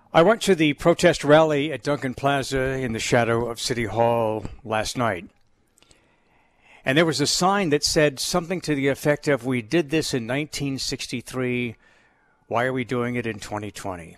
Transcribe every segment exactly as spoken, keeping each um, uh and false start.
I went to the protest rally at Duncan Plaza in the shadow of City Hall last night. And there was a sign that said something to the effect of, "We did this in nineteen sixty-three. Why are we doing it in twenty twenty?"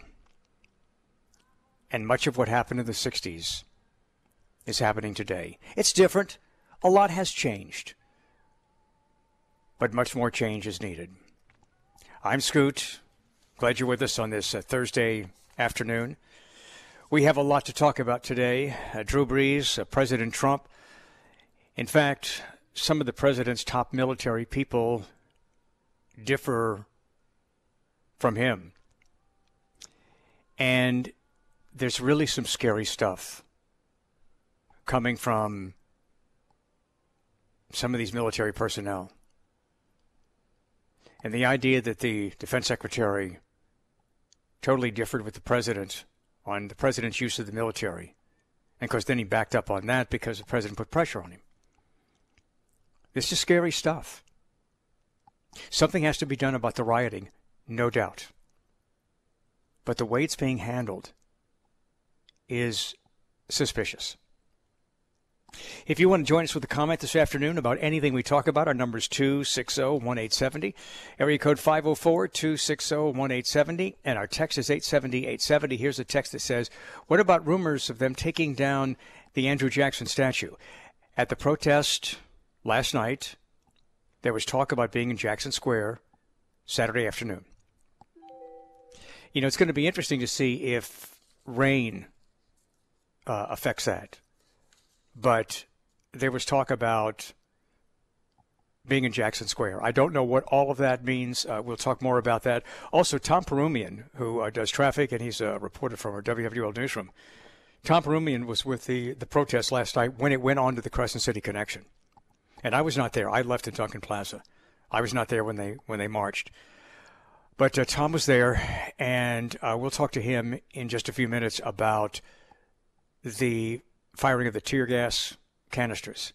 And much of what happened in the sixties is happening today. It's different. A lot has changed. But much more change is needed. I'm Scoot. Glad you're with us on this uh, Thursday afternoon. We have a lot to talk about today. Uh, Drew Brees, uh, President Trump. In fact, some of the president's top military people differ from him. And there's really some scary stuff coming from some of these military personnel. And the idea that the defense secretary totally differed with the president on the president's use of the military. And of course, then he backed up on that because the president put pressure on him. This is scary stuff. Something has to be done about the rioting, no doubt. But the way it's being handled is suspicious. If you want to join us with a comment this afternoon about anything we talk about, our number is two six zero, one eight seven zero, area code five oh four, two six zero, one eight seven zero, and our text is eight seven zero, eight seven zero. Here's a text that says, what about rumors of them taking down the Andrew Jackson statue? At the protest last night, there was talk about being in Jackson Square Saturday afternoon. You know, it's going to be interesting to see if rain uh, affects that. But there was talk about being in Jackson Square. I don't know what all of that means. Uh, we'll talk more about that. Also, Tom Perumian, who uh, does traffic, and he's a reporter from our W W L newsroom. Tom Perumian was with the, the protest last night when it went on to the Crescent City Connection. And I was not there. I left at Duncan Plaza. I was not there when they when they marched. But uh, Tom was there, and uh, we'll talk to him in just a few minutes about the firing of the tear gas canisters.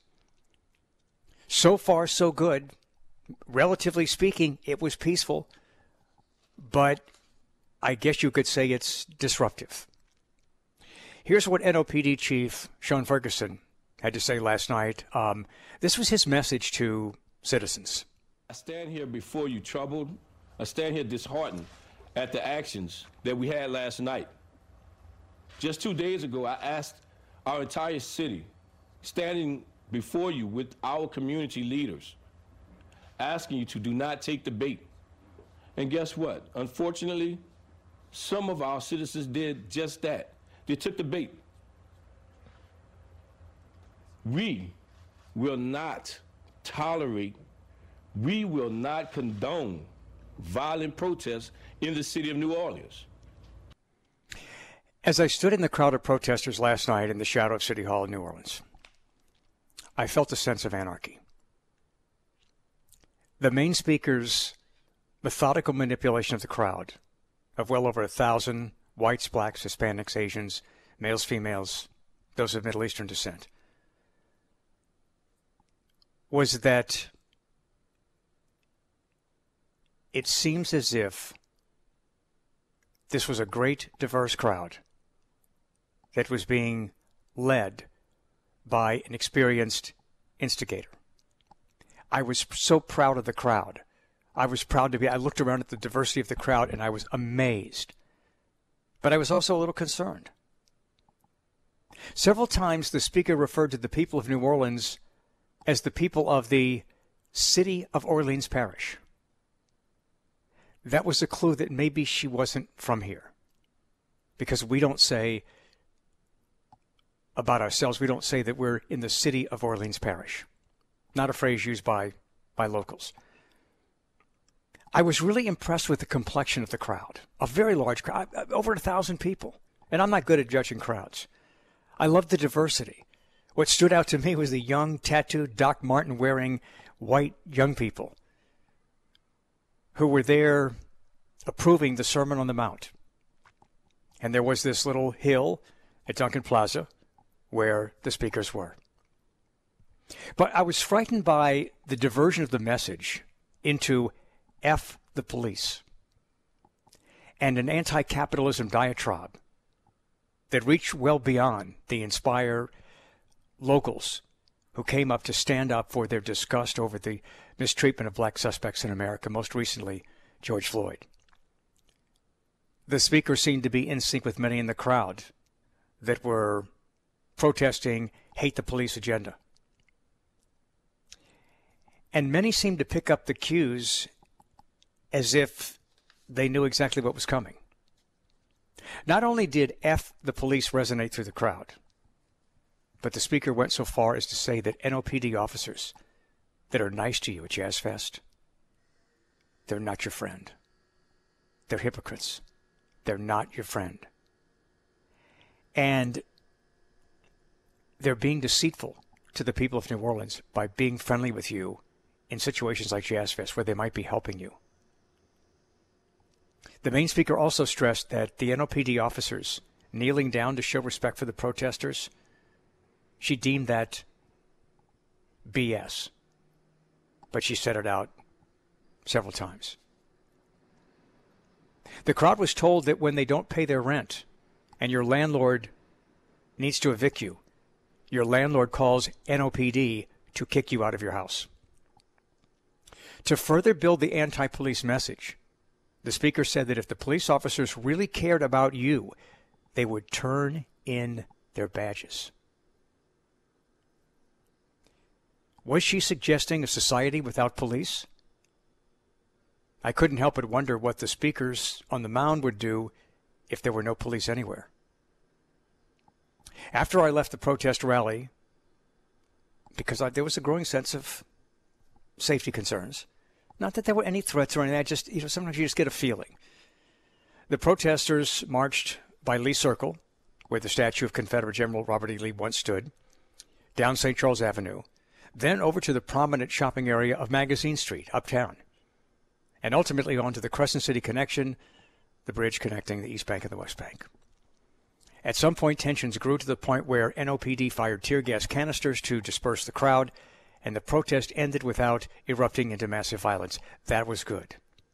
So far, so good. Relatively speaking, it was peaceful, but I guess you could say it's disruptive. Here's what N O P D Chief Sean Ferguson had to say last night. Um, this was his message to citizens. I stand here before you troubled. I stand here disheartened at the actions that we had last night. Just two days ago, I asked our entire city, standing before you with our community leaders, asking you to do not take the bait. And guess what? Unfortunately, some of our citizens did just that. They took the bait. We will not tolerate, we will not condone violent protests in the city of New Orleans. As I stood in the crowd of protesters last night in the shadow of City Hall in New Orleans, I felt a sense of anarchy. The main speaker's methodical manipulation of the crowd, of well over a thousand whites, blacks, Hispanics, Asians, males, females, those of Middle Eastern descent, was that it seems as if this was a great, diverse crowd that was being led by an experienced instigator. I was so proud of the crowd. I was proud to be, I looked around at the diversity of the crowd and I was amazed. But I was also a little concerned. Several times the speaker referred to the people of New Orleans as the people of the city of Orleans Parish. That was a clue that maybe she wasn't from here. Because we don't say about ourselves, we don't say that we're in the city of Orleans Parish. Not a phrase used by, by locals. I was really impressed with the complexion of the crowd. A very large crowd, over a thousand people. And I'm not good at judging crowds. I loved the diversity. What stood out to me was the young, tattooed, Doc Martin-wearing white young people who were there approving the Sermon on the Mount. And there was this little hill at Duncan Plaza where the speakers were. But I was frightened by the diversion of the message into F the police and an anti-capitalism diatribe that reached well beyond the Inspire locals who came up to stand up for their disgust over the mistreatment of black suspects in America, most recently George Floyd. The speaker seemed to be in sync with many in the crowd that were protesting hate the police agenda. And many seemed to pick up the cues as if they knew exactly what was coming. Not only did F the police resonate through the crowd, but the speaker went so far as to say that N O P D officers that are nice to you at Jazz Fest, they're not your friend. They're hypocrites. They're not your friend. And they're being deceitful to the people of New Orleans by being friendly with you in situations like Jazz Fest where they might be helping you. The main speaker also stressed that the N O P D officers kneeling down to show respect for the protesters, she deemed that B S. But she said it out several times. The crowd was told that when they don't pay their rent and your landlord needs to evict you, your landlord calls N O P D to kick you out of your house. To further build the anti-police message, the speaker said that if the police officers really cared about you, they would turn in their badges. Was she suggesting a society without police? I couldn't help but wonder what the speakers on the mound would do if there were no police anywhere. After I left the protest rally, because I, there was a growing sense of safety concerns, not that there were any threats or anything, I just, you know, sometimes you just get a feeling. The protesters marched by Lee Circle, where the statue of Confederate General Robert E. Lee once stood, down Saint Charles Avenue, then over to the prominent shopping area of Magazine Street, uptown, and ultimately onto the Crescent City Connection, the bridge connecting the East Bank and the West Bank. At some point, tensions grew to the point where N O P D fired tear gas canisters to disperse the crowd, and the protest ended without erupting into massive violence. That was good.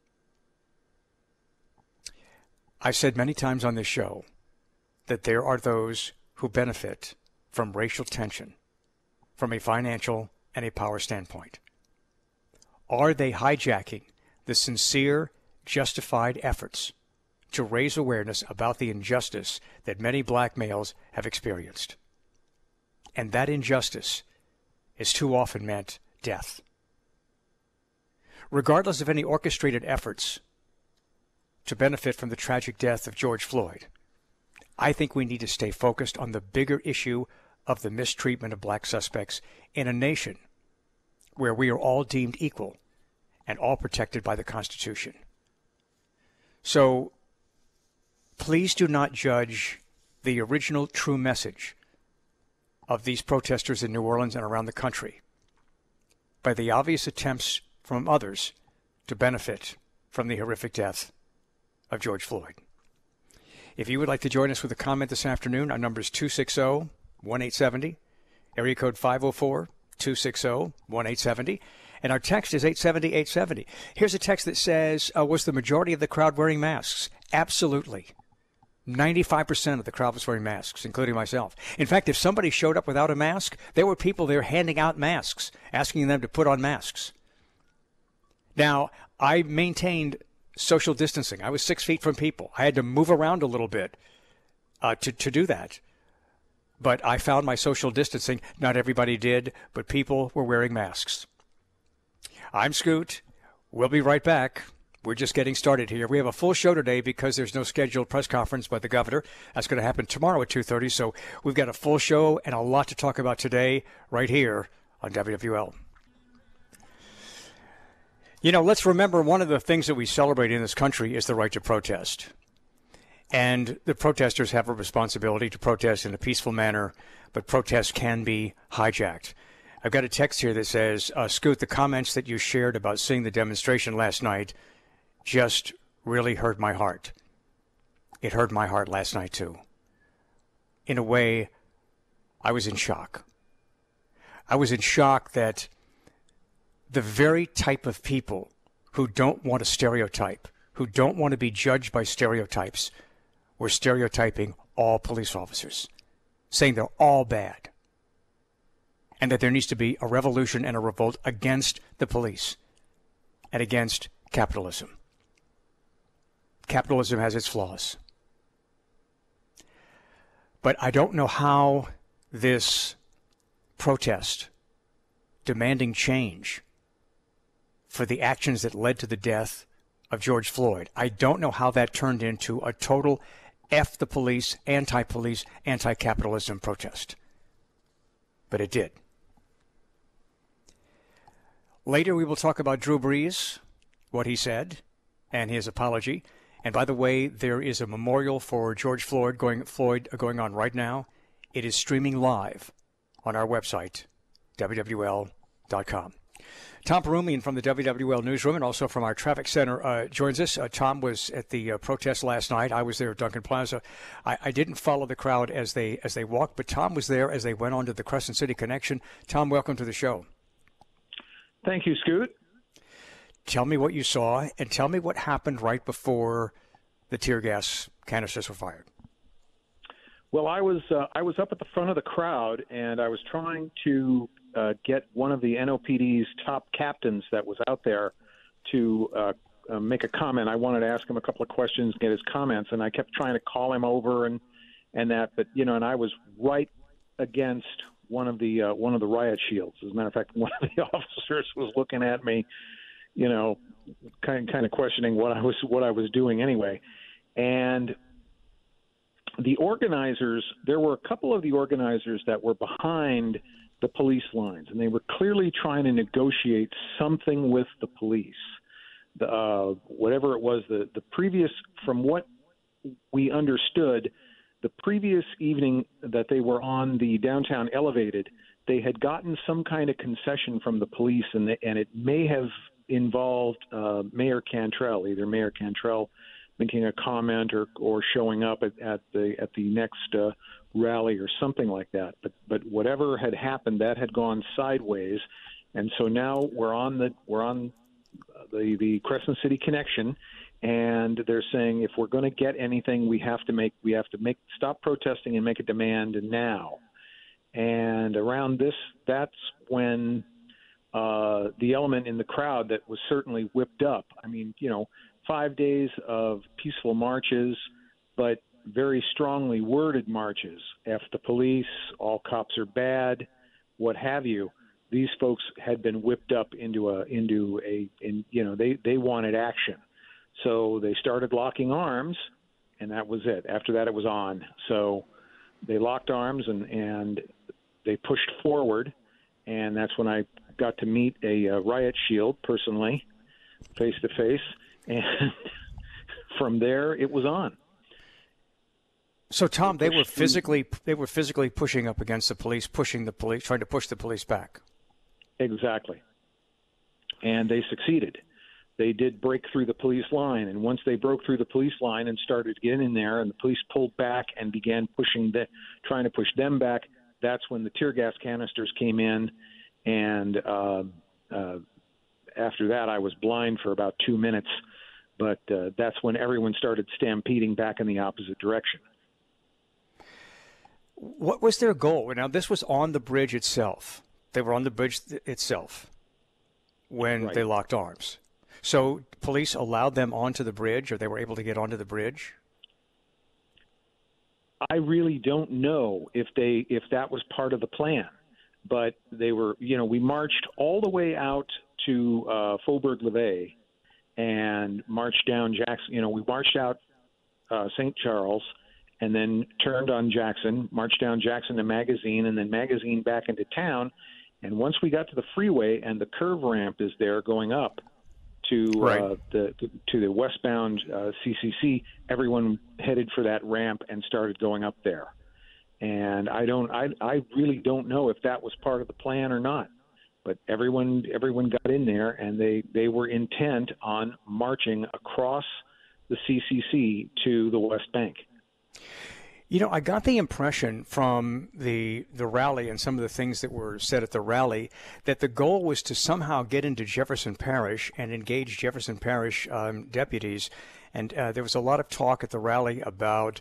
I've said many times on this show that there are those who benefit from racial tension from a financial and a power standpoint. Are they hijacking the sincere, justified efforts to raise awareness about the injustice that many black males have experienced? And that injustice is too often meant death. Regardless of any orchestrated efforts to benefit from the tragic death of George Floyd, I think we need to stay focused on the bigger issue of the mistreatment of black suspects in a nation where we are all deemed equal and all protected by the Constitution. So please do not judge the original true message of these protesters in New Orleans and around the country by the obvious attempts from others to benefit from the horrific death of George Floyd. If you would like to join us with a comment this afternoon, our number is two six zero, one eight seven zero, area code five oh four, two six zero, one eight seven zero, and our text is eight seven zero, eight seven zero. Here's a text that says, uh, was the majority of the crowd wearing masks? Absolutely. ninety-five percent of the crowd was wearing masks, including myself. In fact, if somebody showed up without a mask, there were people there handing out masks, asking them to put on masks. Now, I maintained social distancing. I was six feet from people. I had to move around a little bit uh, to, to do that. But I found my social distancing. Not everybody did, but people were wearing masks. I'm Scoot. We'll be right back. We're just getting started here. We have a full show today because there's no scheduled press conference by the governor. That's going to happen tomorrow at two thirty. So we've got a full show and a lot to talk about today right here on W W L. You know, let's remember one of the things that we celebrate in this country is the right to protest. And the protesters have a responsibility to protest in a peaceful manner, but protests can be hijacked. I've got a text here that says, uh, Scoot, the comments that you shared about seeing the demonstration last night just really hurt my heart. It hurt my heart last night, too. In a way, I was in shock. I was in shock that the very type of people who don't want to stereotype, who don't want to be judged by stereotypes, were stereotyping all police officers, saying they're all bad, and that there needs to be a revolution and a revolt against the police and against capitalism. Capitalism has its flaws. But I don't know how this protest demanding change for the actions that led to the death of George Floyd, I don't know how that turned into a total F the police, anti-police, anti-capitalism protest. But it did. Later we will talk about Drew Brees, what he said, and his apology. And by the way, there is a memorial for George Floyd going, Floyd going on right now. It is streaming live on our website, W W L dot com. Tom Perumian from the W W L Newsroom and also from our traffic center uh, joins us. Uh, Tom was at the uh, protest last night. I was there at Duncan Plaza. I, I didn't follow the crowd as they as they walked, but Tom was there as they went on to the Crescent City Connection. Tom, welcome to the show. Thank you, Scoot. Tell me what you saw, and tell me what happened right before the tear gas canisters were fired. Well, I was uh, I was up at the front of the crowd, and I was trying to uh, get one of the N O P D's top captains that was out there to uh, uh, make a comment. I wanted to ask him a couple of questions, get his comments, and I kept trying to call him over and and that. But you know, and I was right against one of the uh, one of the riot shields. As a matter of fact, one of the officers was looking at me, you know, kind kind of questioning what I was what I was doing anyway. And the organizers, there were a couple of the organizers that were behind the police lines, and they were clearly trying to negotiate something with the police. The, uh, whatever it was, the, the previous, from what we understood, the previous evening that they were on the downtown elevated, they had gotten some kind of concession from the police, and, they, and it may have involved uh, Mayor Cantrell, either Mayor Cantrell making a comment or or showing up at, at the at the next uh, rally or something like that. But but whatever had happened, that had gone sideways, and so now we're on the we're on the the Crescent City Connection, and they're saying if we're going to get anything, we have to make we have to make stop protesting and make a demand now. And around this, that's when uh, the element in the crowd that was certainly whipped up. I mean, you know. Five days of peaceful marches, but very strongly worded marches. F the police, all cops are bad, what have you. These folks had been whipped up into a into a in, you know they they wanted action, so they started locking arms, and that was it. After that, it was on. So they locked arms and and they pushed forward, and that's when I got to meet a, a riot shield personally, face to face. And from there, it was on. So, Tom, they were physically they were physically pushing up against the police, pushing the police, trying to push the police back. Exactly. And they succeeded. They did break through the police line, and once they broke through the police line and started getting in there, and the police pulled back and began pushing the, trying to push them back, that's when the tear gas canisters came in, and uh, uh, after that, I was blind for about two minutes. But uh, that's when everyone started stampeding back in the opposite direction. What was their goal? Now, this was on the bridge itself. They were on the bridge itself when Right. they locked arms. So police allowed them onto the bridge, or they were able to get onto the bridge? I really don't know if they if that was part of the plan. But they were, you know, we marched all the way out to uh, Faubourg-Levay and marched down Jackson. You know, we marched out uh, Saint Charles and then turned on Jackson, marched down Jackson to Magazine, and then Magazine back into town. And once we got to the freeway and the curve ramp is there going up to Right. uh, the to the westbound uh, C C C, everyone headed for that ramp and started going up there. And I don't, I, I really don't know if that was part of the plan or not. But everyone, everyone got in there, and they, they were intent on marching across the C C C to the West Bank. You know, I got the impression from the the rally and some of the things that were said at the rally that the goal was to somehow get into Jefferson Parish and engage Jefferson Parish um, deputies. And uh, there was a lot of talk at the rally about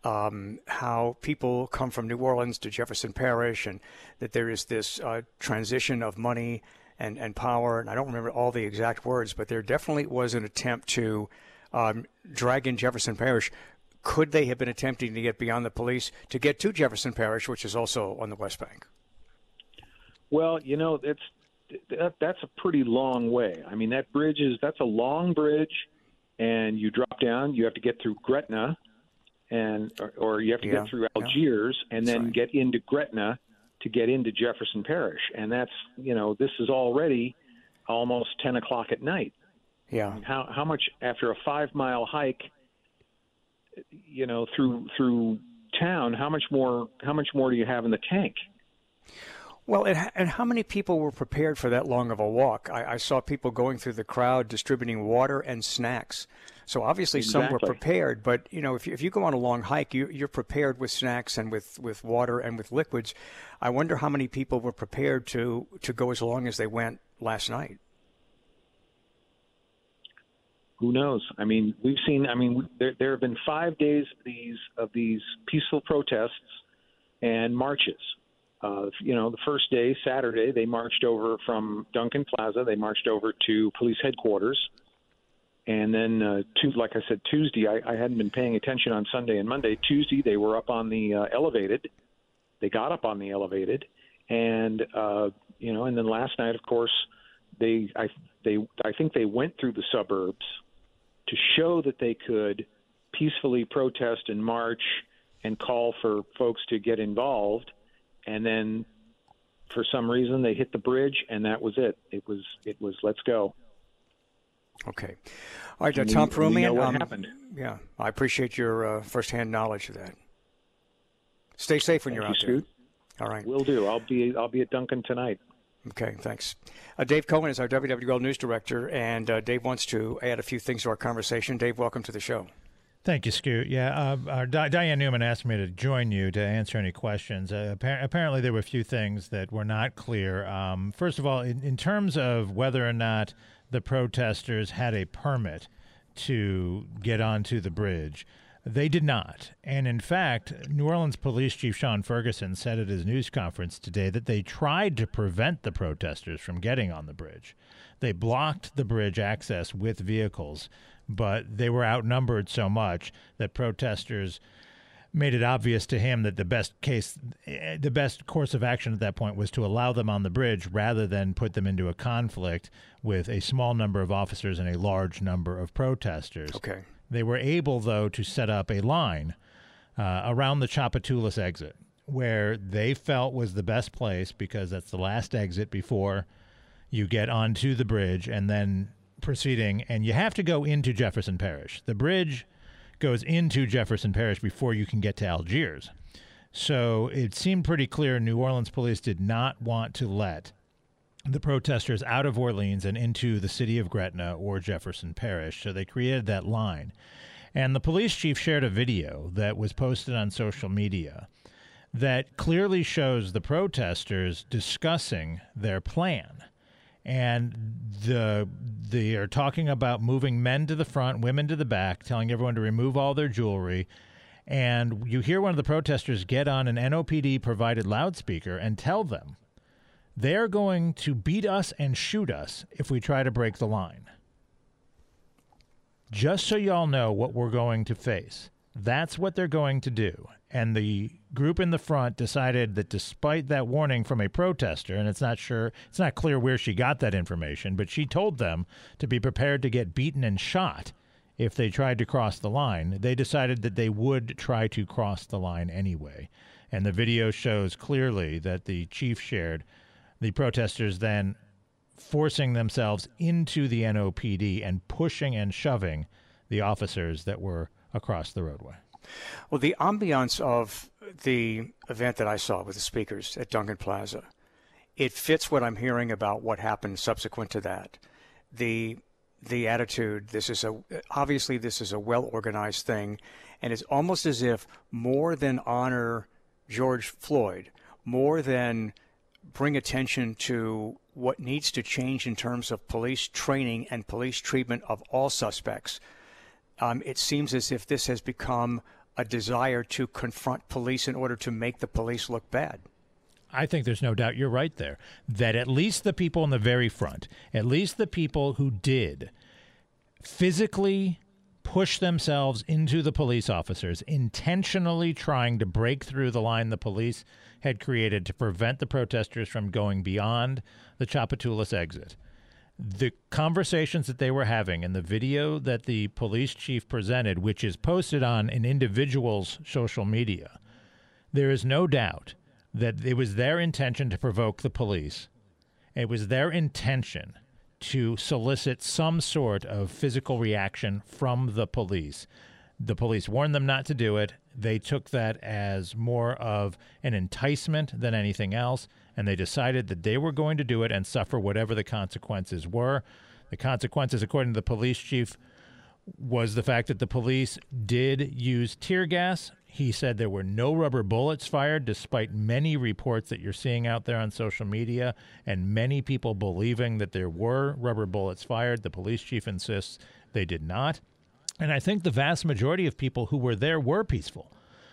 um, how people come from New Orleans to Jefferson Parish, and that there is this uh, transition of money and, and power. And I don't remember all the exact words, but there definitely was an attempt to um, drag in Jefferson Parish. Could they have been attempting to get beyond the police to get to Jefferson Parish, which is also on the West Bank? Well, you know, it's that, that's a pretty long way. I mean, that bridge is that's a long bridge, and you drop down. You have to get through Gretna, and or, or you have to yeah, get through Algiers, yeah. and then right. get into Gretna to get into Jefferson Parish. And that's, you know, this is already almost ten o'clock at night. Yeah. I mean, how how much after a five mile hike, you know, through through town, how much more how much more do you have in the tank? Well, and, and how many people were prepared for that long of a walk? I, I saw people going through the crowd distributing water and snacks. So obviously exactly. some were prepared, but you know, if you, if you go on a long hike, you, you're prepared with snacks and with, with water and with liquids. I wonder how many people were prepared to, to go as long as they went last night. Who knows? I mean, we've seen. I mean, there there have been five days of these of these peaceful protests and marches. Uh, you know, the first day, Saturday, they marched over from Duncan Plaza. They marched over to police headquarters. And then, uh, to, like I said, Tuesday, I, I hadn't been paying attention on Sunday and Monday. Tuesday, they were up on the uh, elevated. They got up on the elevated. And, uh, you know, and then last night, of course, they I, they, I think they went through the suburbs to show that they could peacefully protest and march and call for folks to get involved. And then, for some reason, they hit the bridge, and that was it. It was, it was, let's go. Okay. All right, uh, Tom Perumian. We know what um, happened. Yeah, I appreciate your uh, firsthand knowledge of that. Stay safe when Thank you're you, out Scoot. there. All right. Will do. I'll be, I'll be at Duncan tonight. Okay, thanks. Uh, Dave Cohen is our W W L News Director, and uh, Dave wants to add a few things to our conversation. Dave, welcome to the show. Thank you, Scoot. Yeah, uh, our Di- Diane Newman asked me to join you to answer any questions. Uh, appar- apparently, there were a few things that were not clear. Um, first of all, in, in terms of whether or not the protesters had a permit to get onto the bridge, they did not. And in fact, New Orleans Police Chief Sean Ferguson said at his news conference today that they tried to prevent the protesters from getting on the bridge. They blocked the bridge access with vehicles, but they were outnumbered so much that protesters made it obvious to him that the best case, the best course of action at that point was to allow them on the bridge rather than put them into a conflict with a small number of officers and a large number of protesters. Okay. They were able, though, to set up a line uh, around the Tchoupitoulas exit where they felt was the best place because that's the last exit before you get onto the bridge and then proceeding. And you have to go into Jefferson Parish. The bridge goes into Jefferson Parish before you can get to Algiers. So it seemed pretty clear New Orleans police did not want to let the protesters out of Orleans and into the city of Gretna or Jefferson Parish. So they created that line. And the police chief shared a video that was posted on social media that clearly shows the protesters discussing their plan. And the they are talking about moving men to the front, women to the back, telling everyone to remove all their jewelry. And you hear one of the protesters get on an N O P D-provided loudspeaker and tell them they're going to beat us and shoot us if we try to break the line. Just so y'all know what we're going to face. That's what they're going to do. And the group in the front decided that despite that warning from a protester, and it's not sure, it's not clear where she got that information, but she told them to be prepared to get beaten and shot if they tried to cross the line. They decided that they would try to cross the line anyway. And the video shows clearly that the chief shared the protesters then forcing themselves into the N O P D and pushing and shoving the officers that were across the roadway. Well, the ambiance of the event that I saw with the speakers at Duncan Plaza, it fits what I'm hearing about what happened subsequent to that. The the attitude, this is a obviously this is a well-organized thing, and it's almost as if more than honor George Floyd, more than bring attention to what needs to change in terms of police training and police treatment of all suspects. Um, it seems as if this has become a desire to confront police in order to make the police look bad. I think there's no doubt you're right there, that at least the people in the very front, at least the people who did physically push themselves into the police officers, intentionally trying to break through the line the police had created to prevent the protesters from going beyond the Tchoupitoulas exit. The conversations that they were having and the video that the police chief presented, which is posted on an individual's social media, there is no doubt that it was their intention to provoke the police. It was their intention to solicit some sort of physical reaction from the police. The police warned them not to do it. They took that as more of an enticement than anything else, and they decided that they were going to do it and suffer whatever the consequences were. The consequences, according to the police chief, was the fact that the police did use tear gas. He said there were no rubber bullets fired, despite many reports that you're seeing out there on social media and many people believing that there were rubber bullets fired. The police chief insists they did not. And I think the vast majority of people who were there were peaceful.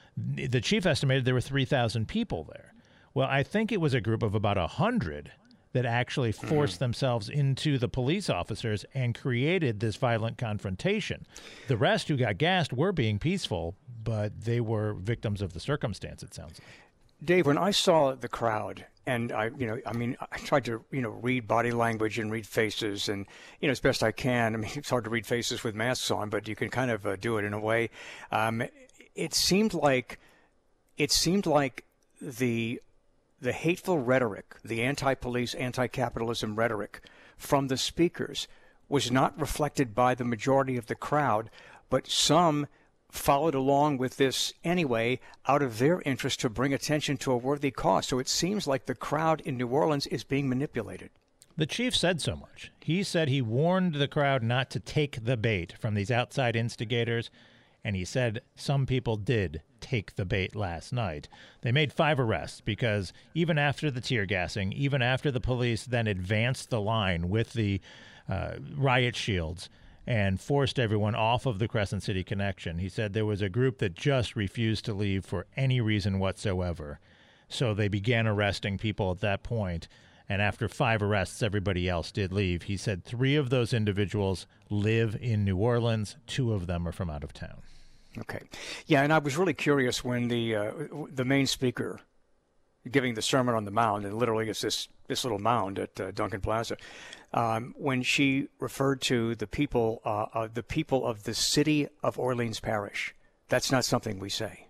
The chief estimated there were three thousand people there. Well, I think it was a group of about one hundred that actually forced mm-hmm. themselves into the police officers and created this violent confrontation. The rest who got gassed were being peaceful, but they were victims of the circumstance, it sounds like. Dave, when I saw the crowd, and I, you know, I mean, I tried to, you know, read body language and read faces, and, you know, as best I can. I mean, it's hard to read faces with masks on, but you can kind of uh, do it in a way. Um, it seemed like, it seemed like the the hateful rhetoric, the anti-police, anti-capitalism rhetoric from the speakers was not reflected by the majority of the crowd, but some followed along with this anyway out of their interest to bring attention to a worthy cause. So it seems like the crowd in New Orleans is being manipulated. The chief said so much. He said he warned the crowd not to take the bait from these outside instigators, and he said some people did take the bait last night. They made five arrests because even after the tear gassing, even after the police then advanced the line with the uh, riot shields and forced everyone off of the Crescent City connection, he said there was a group that just refused to leave for any reason whatsoever. So they began arresting people at that point. And after five arrests, everybody else did leave. He said three of those individuals live in New Orleans. Two of them are from out of town. Okay. Yeah, and I was really curious when the uh, the main speaker giving the Sermon on the Mount, and literally it's this, this little mound at uh, Duncan Plaza, um, when she referred to the people, uh, uh, the people of the city of Orleans Parish. That's not something we say.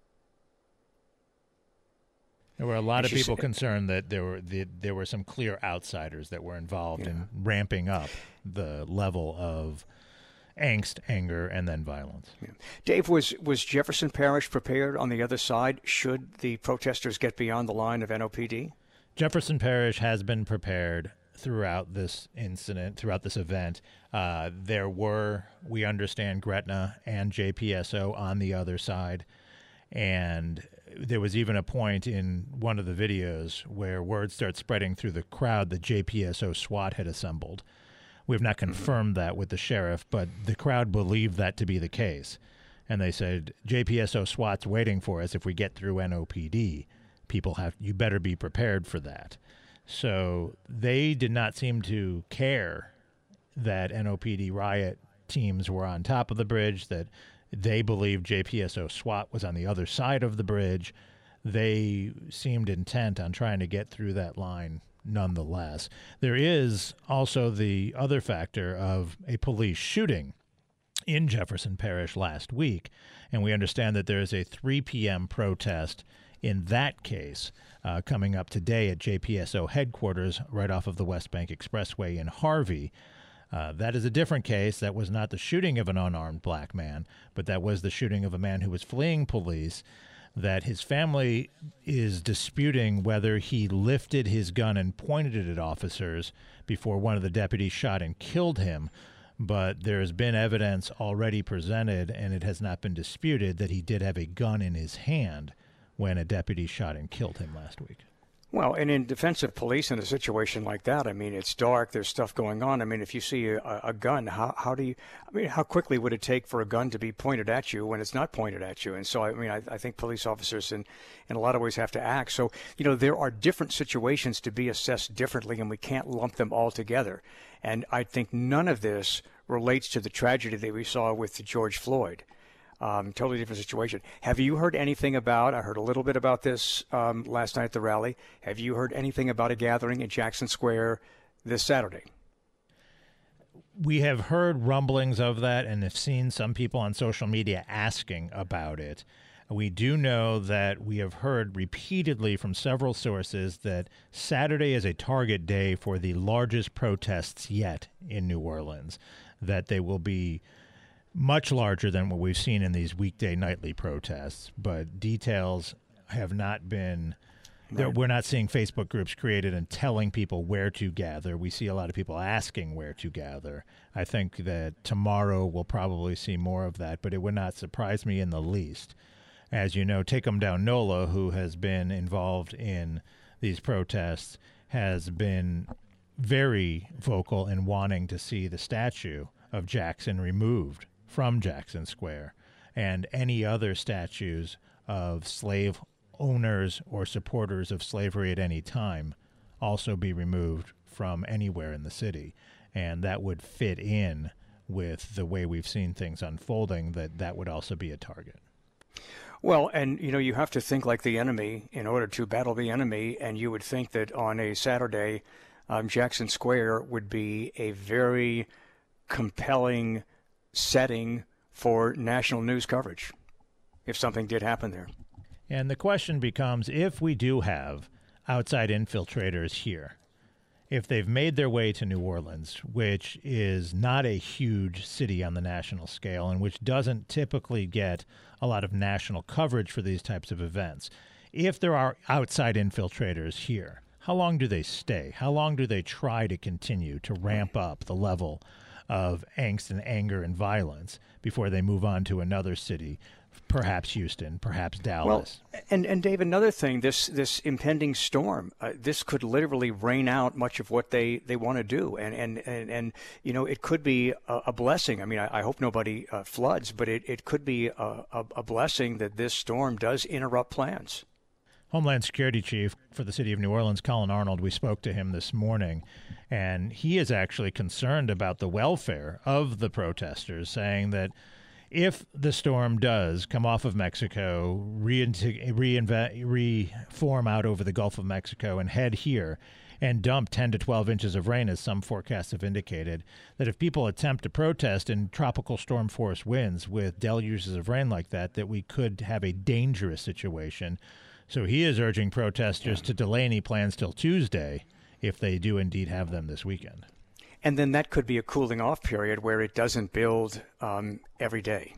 There were a lot of people concerned that there were the, there were some clear outsiders that were involved yeah. in ramping up the level of angst, anger, and then violence. Yeah. Dave, was was Jefferson Parish prepared on the other side should the protesters get beyond the line of N O P D? Jefferson Parish has been prepared throughout this incident, throughout this event. Uh, there were, we understand, Gretna and J P S O on the other side, and there was even a point in one of the videos where word starts spreading through the crowd that J P S O SWAT had assembled. We have not confirmed that with the sheriff, but the crowd believed that to be the case. And they said, J P S O SWAT's waiting for us if we get through N O P D. People have, you better be prepared for that. So they did not seem to care that N O P D riot teams were on top of the bridge, that they believed J P S O SWAT was on the other side of the bridge. They seemed intent on trying to get through that line nonetheless. There is also the other factor of a police shooting in Jefferson Parish last week, and we understand that there is a three p.m. protest in that case uh, coming up today at J P S O headquarters right off of the West Bank Expressway in Harvey. Uh, that is a different case. That was not the shooting of an unarmed black man, but that was the shooting of a man who was fleeing police, that his family is disputing whether he lifted his gun and pointed it at officers before one of the deputies shot and killed him. But there has been evidence already presented, and it has not been disputed, that he did have a gun in his hand when a deputy shot and killed him last week. Well, and in defense of police in a situation like that, I mean, it's dark, there's stuff going on. I mean, if you see a, a gun, how, how do you, I mean, how quickly would it take for a gun to be pointed at you when it's not pointed at you? And so, I mean, I, I think police officers in, in a lot of ways have to act. So, you know, there are different situations to be assessed differently, and we can't lump them all together. And I think none of this relates to the tragedy that we saw with George Floyd. Um, totally different situation. Have you heard anything about, I heard a little bit about this um, last night at the rally. Have you heard anything about a gathering in Jackson Square this Saturday? We have heard rumblings of that and have seen some people on social media asking about it. We do know that we have heard repeatedly from several sources that Saturday is a target day for the largest protests yet in New Orleans, that they will be much larger than what we've seen in these weekday nightly protests, but details have not been right. We're not seeing Facebook groups created and telling people where to gather. We see a lot of people asking where to gather. I think that tomorrow we'll probably see more of that, but it would not surprise me in the least. As you know, Take 'em Down Nola, who has been involved in these protests, has been very vocal in wanting to see the statue of Jackson removed from Jackson Square, and any other statues of slave owners or supporters of slavery at any time also be removed from anywhere in the city. And that would fit in with the way we've seen things unfolding, that that would also be a target. Well, and, you know, you have to think like the enemy in order to battle the enemy, and you would think that on a Saturday, um, Jackson Square would be a very compelling setting for national news coverage if something did happen there. And the question becomes, if we do have outside infiltrators here, if they've made their way to New Orleans, which is not a huge city on the national scale and which doesn't typically get a lot of national coverage for these types of events, if there are outside infiltrators here, how long do they stay? How long do they try to continue to ramp up the level of angst and anger and violence before they move on to another city, perhaps Houston, perhaps Dallas? Well, and, and Dave, another thing, this this impending storm, uh, this could literally rain out much of what they, they want to do. And, and, and, and, you know, it could be a, a blessing. I mean, I, I hope nobody uh, floods, but it, it could be a, a, a blessing that this storm does interrupt plans. Homeland Security Chief for the city of New Orleans, Colin Arnold, we spoke to him this morning, and he is actually concerned about the welfare of the protesters, saying that if the storm does come off of Mexico, re- reform out over the Gulf of Mexico and head here and dump ten to twelve inches of rain, as some forecasts have indicated, that if people attempt to protest in tropical storm force winds with deluges of rain like that, that we could have a dangerous situation. So he is urging protesters to delay any plans till Tuesday if they do indeed have them this weekend. And then that could be a cooling off period where it doesn't build um, every day.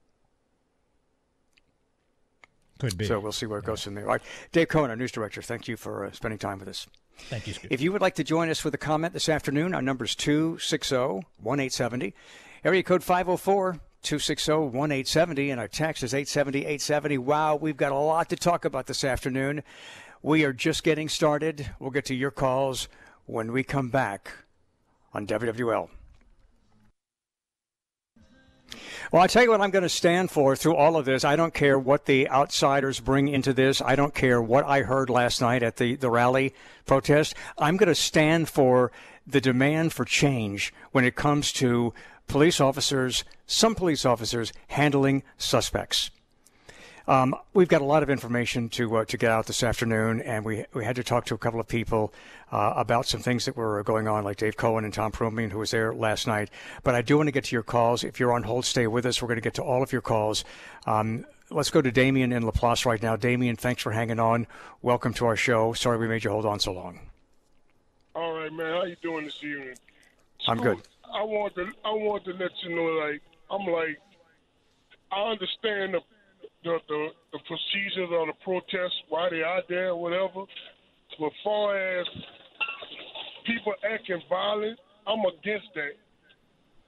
Could be. So we'll see where it yeah. goes from there. All right. Dave Cohen, our news director, thank you for uh, spending time with us. Thank you, Scoop. If you would like to join us with a comment this afternoon, our number is two six zero, one eight seven zero. Area code five oh four, two six zero, one eight seven zero, and our text is eight seven zero, eight seven zero. Wow, we've got a lot to talk about this afternoon. We are just getting started. We'll get to your calls when we come back on W W L. Well, I tell you what I'm going to stand for through all of this. I don't care what the outsiders bring into this. I don't care what I heard last night at the, the rally protest. I'm going to stand for the demand for change when it comes to police officers, some police officers handling suspects. Um, we've got a lot of information to uh, to get out this afternoon, and we we had to talk to a couple of people uh, about some things that were going on, like Dave Cohen and Tom Perlman, who was there last night. But I do want to get to your calls. If you're on hold, stay with us. We're going to get to all of your calls. Um, let's go to Damien in Laplace right now. Damien, thanks for hanging on. Welcome to our show. Sorry we made you hold on so long. All right, man. How you doing this evening? I'm good. I want to I want to let you know, like, I'm like, I understand the the, the, the procedures of the protests, why they out there, whatever. But as far as people acting violent, I'm against that.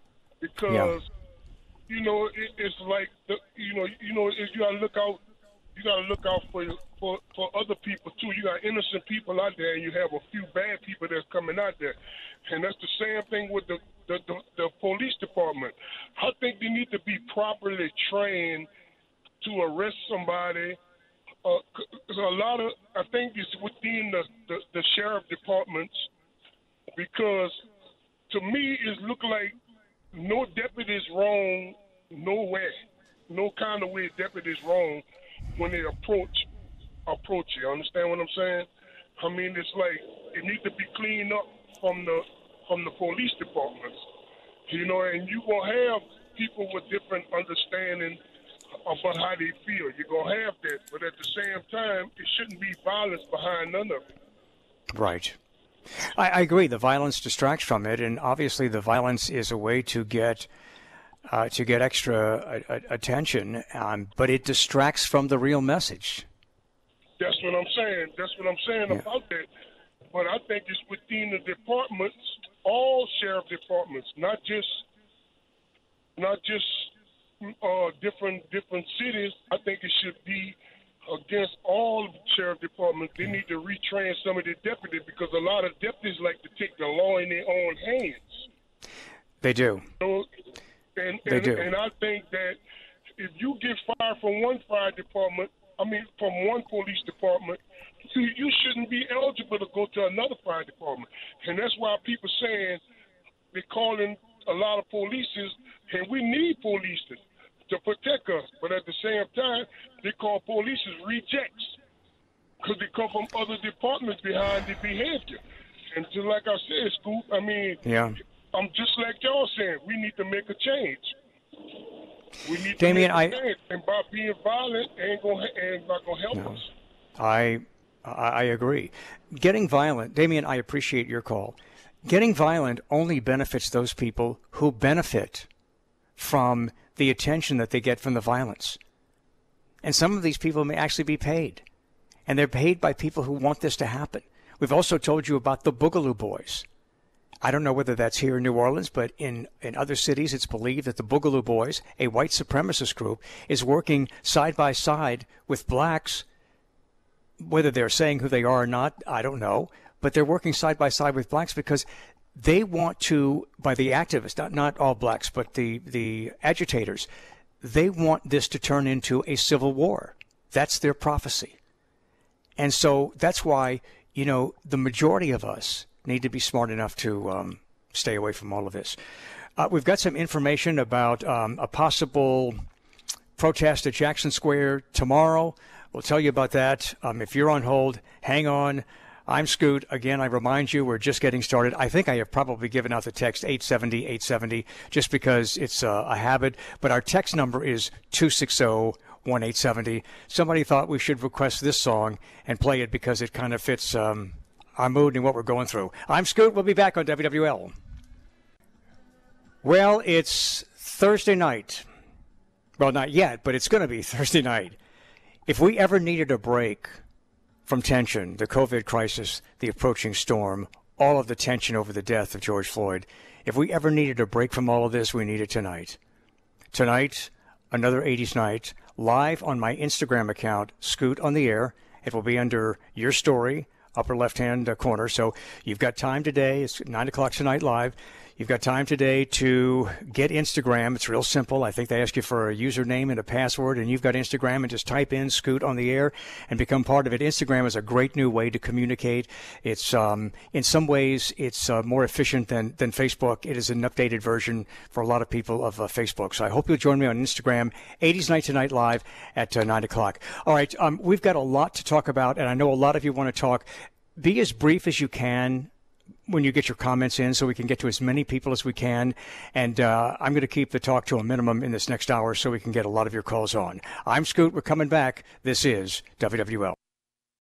Because, yeah. you know, it, it's like, the, you know, you know, if you gotta look out you got to look out for for for other people too. You got innocent people out there, and you have a few bad people that's coming out there, and that's the same thing with the the, the, the police department. I think they need to be properly trained to arrest somebody. Uh, a lot of I think it's within the, the, the sheriff departments, because to me it look like no deputy is wrong nowhere, no kind of way deputy is wrong when they approach approach you. Understand what I'm saying? I mean, it's like it needs to be cleaned up from the from the police departments, you know. And you gonna have people with different understanding about how they feel. You're gonna have that, but at the same time, it shouldn't be violence behind none of it. Right. I, I agree. The violence distracts from it, and obviously, the violence is a way to get uh, to get extra uh, attention, um, but it distracts from the real message. That's what I'm saying. That's what I'm saying yeah. about that. But I think it's within the departments, all sheriff departments, not just not just uh, different different cities. I think it should be against all sheriff departments. They need to retrain some of the deputies, because a lot of deputies like to take the law in their own hands. They do. So, and, they and, do. And I think that if you get fired from one fire department, I mean, from one police department, you, you shouldn't be eligible to go to another fire department. And that's why people saying they're calling a lot of polices, and we need policemen to protect us. But at the same time, they call polices rejects, because they come from other departments behind the behavior. And just like I said, Scoop, I mean, yeah. I'm just like y'all saying, we need to make a change. We need Damien, to make a I, change. And by being violent ain't gonna ain't not gonna help no, us. I I agree. Getting violent, Damien, I appreciate your call. Getting violent only benefits those people who benefit from the attention that they get from the violence. And some of these people may actually be paid. And they're paid by people who want this to happen. We've also told you about the Boogaloo Boys. I don't know whether that's here in New Orleans, but in, in other cities it's believed that the Boogaloo Boys, a white supremacist group, is working side by side with blacks. Whether they're saying who they are or not, I don't know. But they're working side by side with blacks because they want to, by the activists, not, not all blacks, but the, the agitators, they want this to turn into a civil war. That's their prophecy. And so that's why, you know, the majority of us need to be smart enough to um, stay away from all of this. Uh, we've got some information about um, a possible protest at Jackson Square tomorrow. We'll tell you about that. Um, if you're on hold, hang on. I'm Scoot. Again, I remind you, we're just getting started. I think I have probably given out the text eight seventy, eight seventy, just because it's uh, a habit. But our text number is two six zero, one eight seven zero. Somebody thought we should request this song and play it because it kind of fits um, our mood and what we're going through. I'm Scoot. We'll be back on W W L. Well, it's Thursday night. Well, not yet, but it's going to be Thursday night. If we ever needed a break from tension, the COVID crisis, the approaching storm, all of the tension over the death of George Floyd, if we ever needed a break from all of this, we need it tonight. Tonight, another eighties night, live on my Instagram account, Scoot on the Air. It will be under your story, upper left-hand corner. So you've got time today. It's nine o'clock tonight live. You've got time today to get Instagram. It's real simple. I think they ask you for a username and a password, and you've got Instagram, and just type in Scoot on the Air and become part of it. Instagram is a great new way to communicate. It's um, in some ways, it's uh, more efficient than, than Facebook. It is an updated version for a lot of people of uh, Facebook. So I hope you'll join me on Instagram, eighties Night Tonight Live at uh, nine o'clock. All right, um, we've got a lot to talk about, and I know a lot of you want to talk. Be as brief as you can when you get your comments in so we can get to as many people as we can. And uh, I'm going to keep the talk to a minimum in this next hour so we can get a lot of your calls on. I'm Scoot. We're coming back. This is W W L.